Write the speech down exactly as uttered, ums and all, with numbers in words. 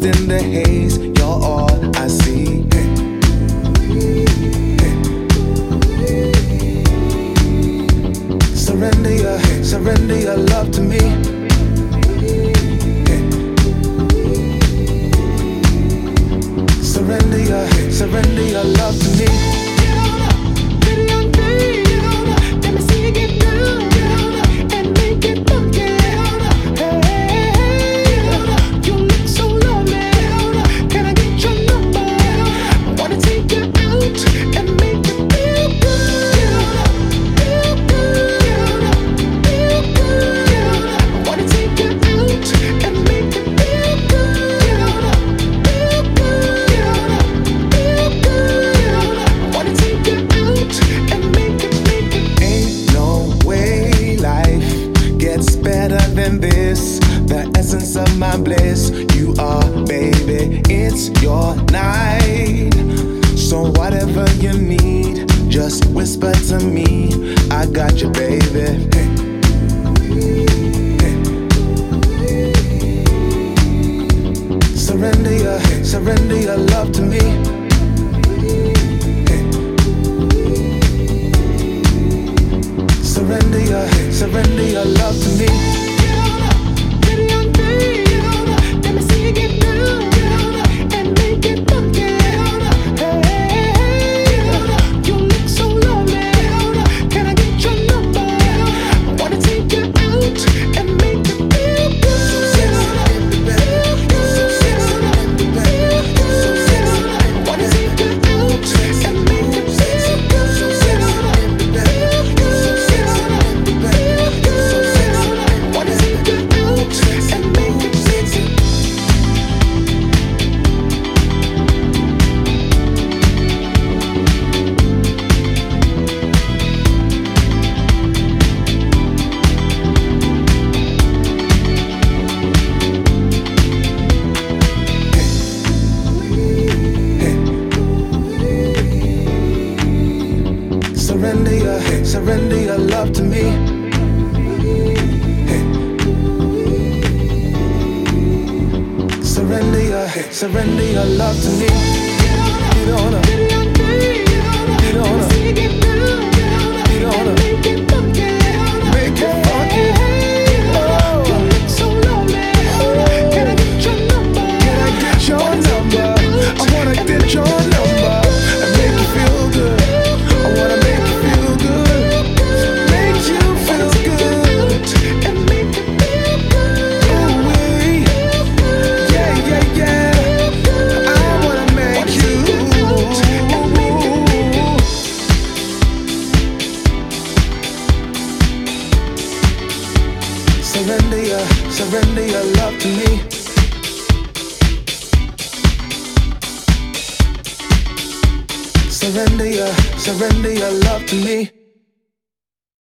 lost in the haze. You're all I see. Surrender your, surrender your love to me. Surrender your, surrender your love to me. Get on up, baby, I'm free. Get on up, let me see you get down. Get on up and make it funky. Get on up, hey, get on up. You look so lovely. Get on up, can I get your number? Get on up, I wanna take you out and make you feel good. Get on up, feel good. Get on up, feel good. Get on up, I wanna take you out and make you feel good. Get on up, feel good. Get on up, feel good. Get on up, I wanna take you out and make it, make it. Ain't no way life gets better than this. The essence of my bliss, you are, baby. It's your night. So whatever you need, just whisper to me. I got you, baby. Surrender your, surrender your love to me. Surrender your, surrender your love to me. Get on up, baby, I'm free. Get on up, let me see you get down. Get on up and make it funky. Get on up, hey, get on up. You look so lovely. Get on up, can I get your number? Get on up, I wanna take you out and make you feel good. Get on up, feel good. Get on up, feel good. Get on up, I wanna take you out and make you feel good. Get on up, feel good. Get on up, feel good. Get on up, I wanna take you out and make you feel good. Surrender your, surrender your love to me. Surrender your, surrender your love to me. Get on up, Baby, I'm free. Get on up, Get on let me up. see you get down. Get on up Get on and up. make it funky. Get on up, Make it funky. hey, get on up. You look so lovely. Can I get your number? Can I get your number? I wanna get your number and make you feel good. I wanna make you feel good. Make you feel good. And make it feel good. Ooh wee. Yeah, yeah, yeah. I wanna make you. Surrender your, surrender your love to me. Surrender your, surrender your love to me.